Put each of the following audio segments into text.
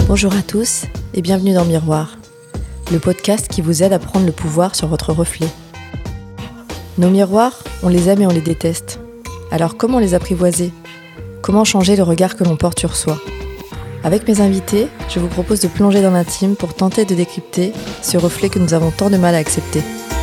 Bonjour à tous et bienvenue dans Miroir, le podcast qui vous aide à prendre le pouvoir sur votre reflet. Nos miroirs, on les aime et on les déteste. Alors comment les apprivoiser ? Comment changer le regard que l'on porte sur soi ? Avec mes invités, je vous propose de plonger dans l'intime pour tenter de décrypter ce reflet que nous avons tant de mal à accepter.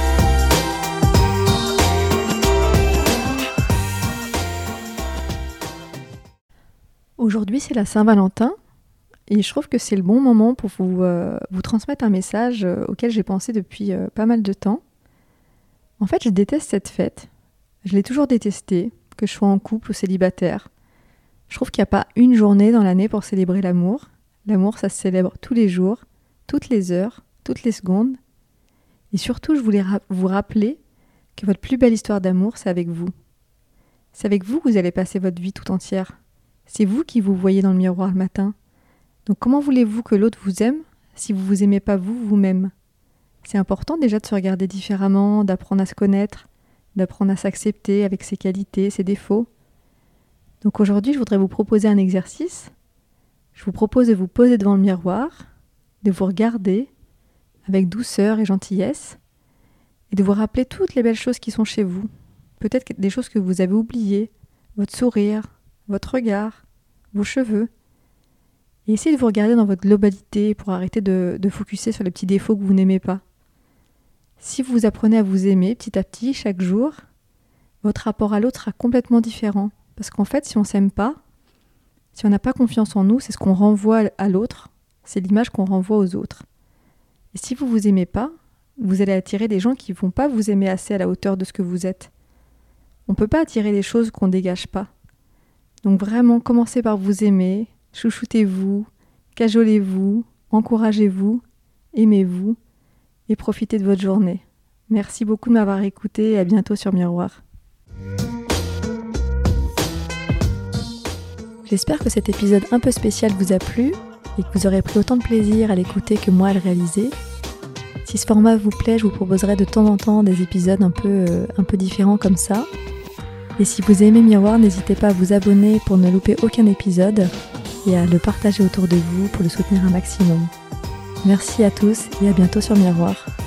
Aujourd'hui, c'est la Saint-Valentin et je trouve que c'est le bon moment pour vous transmettre un message auquel j'ai pensé depuis pas mal de temps. En fait, je déteste cette fête. Je l'ai toujours détestée, que je sois en couple ou célibataire. Je trouve qu'il n'y a pas une journée dans l'année pour célébrer l'amour. L'amour, ça se célèbre tous les jours, toutes les heures, toutes les secondes. Et surtout, je voulais vous rappeler que votre plus belle histoire d'amour, c'est avec vous. C'est avec vous que vous allez passer votre vie tout entière. C'est vous qui vous voyez dans le miroir le matin. Donc comment voulez-vous que l'autre vous aime si vous ne vous aimez pas vous-même ? C'est important déjà de se regarder différemment, d'apprendre à se connaître, d'apprendre à s'accepter avec ses qualités, ses défauts. Donc aujourd'hui, je voudrais vous proposer un exercice. Je vous propose de vous poser devant le miroir, de vous regarder avec douceur et gentillesse et de vous rappeler toutes les belles choses qui sont chez vous. Peut-être des choses que vous avez oubliées, votre sourire, votre regard, vos cheveux. Et essayez de vous regarder dans votre globalité pour arrêter de focuser sur les petits défauts que vous n'aimez pas. Si vous apprenez à vous aimer petit à petit, chaque jour, votre rapport à l'autre sera complètement différent. Parce qu'en fait, si on ne s'aime pas, si on n'a pas confiance en nous, c'est ce qu'on renvoie à l'autre, c'est l'image qu'on renvoie aux autres. Et si vous ne vous aimez pas, vous allez attirer des gens qui ne vont pas vous aimer assez à la hauteur de ce que vous êtes. On ne peut pas attirer des choses qu'on ne dégage pas. Donc vraiment, commencez par vous aimer, chouchoutez-vous, cajolez-vous, encouragez-vous, aimez-vous et profitez de votre journée. Merci beaucoup de m'avoir écouté et à bientôt sur Miroir. J'espère que cet épisode un peu spécial vous a plu et que vous aurez pris autant de plaisir à l'écouter que moi à le réaliser. Si ce format vous plaît, je vous proposerai de temps en temps des épisodes un peu différents comme ça. Et si vous aimez Miroir, n'hésitez pas à vous abonner pour ne louper aucun épisode et à le partager autour de vous pour le soutenir un maximum. Merci à tous et à bientôt sur Miroir.